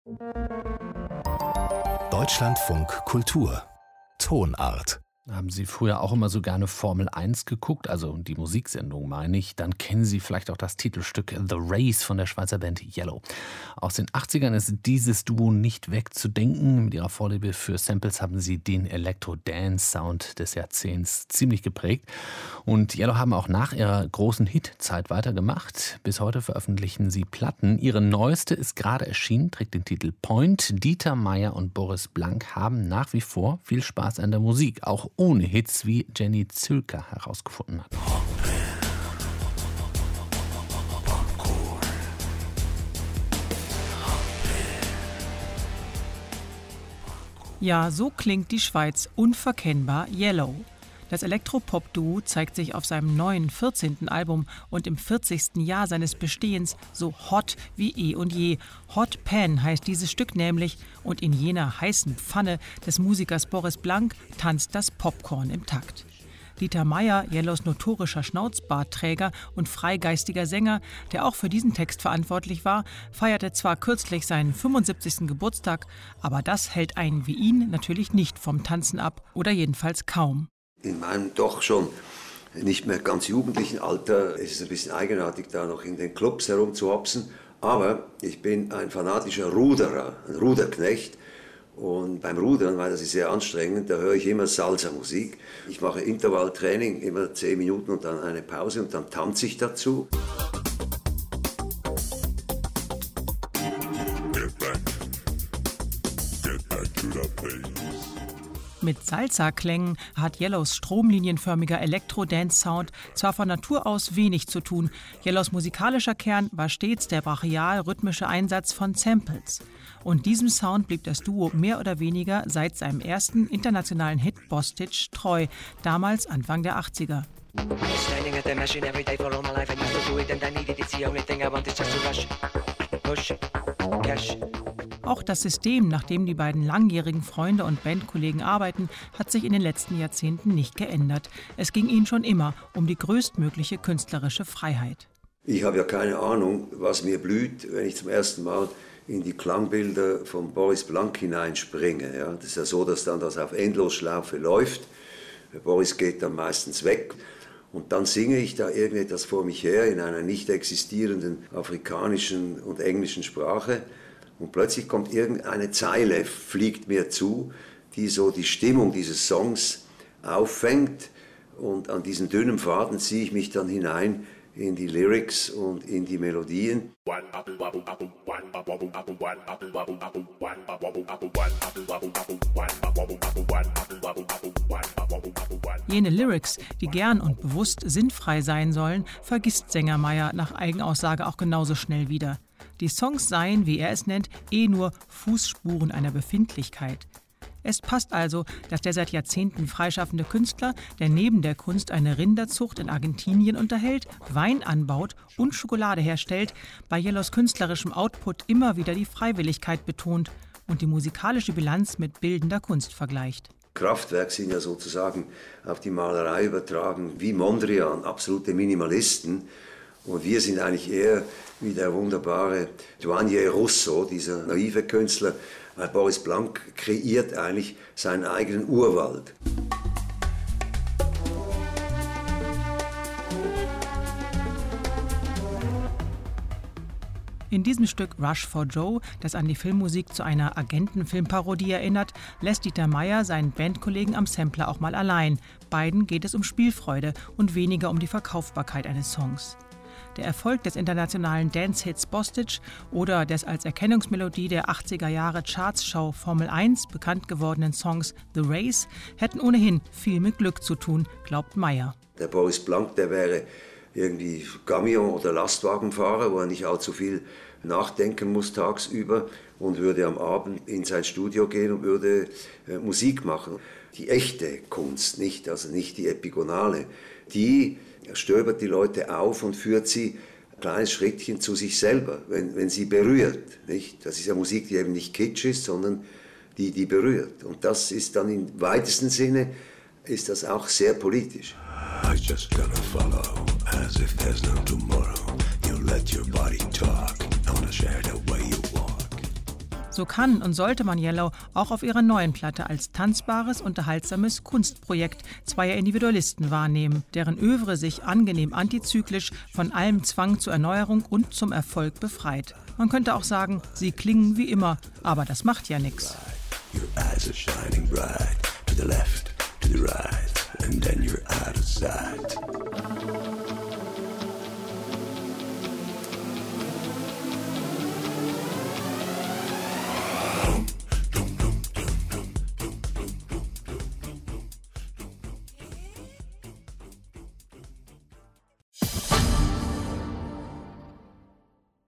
Deutschlandfunk Kultur Tonart. Haben Sie früher auch immer so gerne Formel 1 geguckt, also die Musiksendung meine ich, dann kennen Sie vielleicht auch das Titelstück The Race von der Schweizer Band Yellow. Aus den 80ern ist dieses Duo nicht wegzudenken. Mit ihrer Vorliebe für Samples haben sie den Elektro-Dance-Sound des Jahrzehnts ziemlich geprägt. Und Yellow haben auch nach ihrer großen Hitzeit weitergemacht. Bis heute veröffentlichen sie Platten. Ihre neueste ist gerade erschienen, trägt den Titel Point. Dieter Meier und Boris Blank haben nach wie vor viel Spaß an der Musik, auch ohne Hits, wie Jenny Zülker herausgefunden hat. Ja, so klingt die Schweiz unverkennbar Yellow. Das Elektropop-Duo zeigt sich auf seinem neuen 14. Album und im 40. Jahr seines Bestehens so hot wie eh und je. Hot Pan heißt dieses Stück nämlich und in jener heißen Pfanne des Musikers Boris Blank tanzt das Popcorn im Takt. Dieter Meier, Yellows notorischer Schnauzbartträger und freigeistiger Sänger, der auch für diesen Text verantwortlich war, feierte zwar kürzlich seinen 75. Geburtstag, aber das hält einen wie ihn natürlich nicht vom Tanzen ab oder jedenfalls kaum. In meinem doch schon nicht mehr ganz jugendlichen Alter ist es ein bisschen eigenartig, da noch in den Clubs herumzuhopsen. Aber ich bin ein fanatischer Ruderer, ein Ruderknecht. Und beim Rudern, weil das ist sehr anstrengend, da höre ich immer Salsa-Musik. Ich mache Intervalltraining, immer 10 Minuten und dann eine Pause und dann tanze ich dazu. Mit Salsa-Klängen hat Yellows stromlinienförmiger Elektro-Dance-Sound zwar von Natur aus wenig zu tun. Yellows musikalischer Kern war stets der brachial-rhythmische Einsatz von Samples. Und diesem Sound blieb das Duo mehr oder weniger seit seinem ersten internationalen Hit Bostitch treu, damals Anfang der 80er. Auch das System, nach dem die beiden langjährigen Freunde und Bandkollegen arbeiten, hat sich in den letzten Jahrzehnten nicht geändert. Es ging ihnen schon immer um die größtmögliche künstlerische Freiheit. Ich habe ja keine Ahnung, was mir blüht, wenn ich zum ersten Mal in die Klangbilder von Boris Blank hineinspringe. Ja, das ist ja so, dass dann das auf Endlosschlaufe läuft. Boris geht dann meistens weg. Und dann singe ich da irgendetwas vor mich her in einer nicht existierenden afrikanischen und englischen Sprache. Und plötzlich kommt irgendeine Zeile, fliegt mir zu, die so die Stimmung dieses Songs auffängt. Und an diesen dünnen Faden ziehe ich mich dann hinein in die Lyrics und in die Melodien. Jene Lyrics, die gern und bewusst sinnfrei sein sollen, vergisst Sänger Meier nach Eigenaussage auch genauso schnell wieder. Die Songs seien, wie er es nennt, nur Fußspuren einer Befindlichkeit. Es passt also, dass der seit Jahrzehnten freischaffende Künstler, der neben der Kunst eine Rinderzucht in Argentinien unterhält, Wein anbaut und Schokolade herstellt, bei Yellows künstlerischem Output immer wieder die Freiwilligkeit betont und die musikalische Bilanz mit bildender Kunst vergleicht. Kraftwerk sind ja sozusagen auf die Malerei übertragen, wie Mondrian, absolute Minimalisten. Und wir sind eigentlich eher wie der wunderbare Douanier Rousseau, dieser naive Künstler, weil Boris Blank kreiert eigentlich seinen eigenen Urwald. In diesem Stück Rush for Joe, das an die Filmmusik zu einer Agentenfilmparodie erinnert, lässt Dieter Meier seinen Bandkollegen am Sampler auch mal allein. Beiden geht es um Spielfreude und weniger um die Verkaufbarkeit eines Songs. Der Erfolg des internationalen Dance-Hits Bostitch oder des als Erkennungsmelodie der 80er Jahre Charts-Show Formel 1 bekannt gewordenen Songs The Race hätten ohnehin viel mit Glück zu tun, glaubt Meier. Der Boris Blank, der wäre irgendwie Camion- oder Lastwagenfahrer, wo er nicht allzu viel nachdenken muss tagsüber und würde am Abend in sein Studio gehen und würde Musik machen. Die echte Kunst, also nicht die epigonale, die stöbert die Leute auf und führt sie ein kleines Schrittchen zu sich selber, wenn sie berührt. Nicht? Das ist ja Musik, die eben nicht kitsch ist, sondern die berührt. Und das ist dann im weitesten Sinne, ist das auch sehr politisch. I just gonna follow, as if there's no tomorrow. You let your body talk, I wanna share the way you walk. So kann und sollte man Yellow auch auf ihrer neuen Platte als tanzbares, unterhaltsames Kunstprojekt zweier Individualisten wahrnehmen, deren Œuvre sich angenehm antizyklisch von allem Zwang zur Erneuerung und zum Erfolg befreit. Man könnte auch sagen, sie klingen wie immer, aber das macht ja nichts. Your eyes are shining bright, to the left, to the right, and then you're out of sight.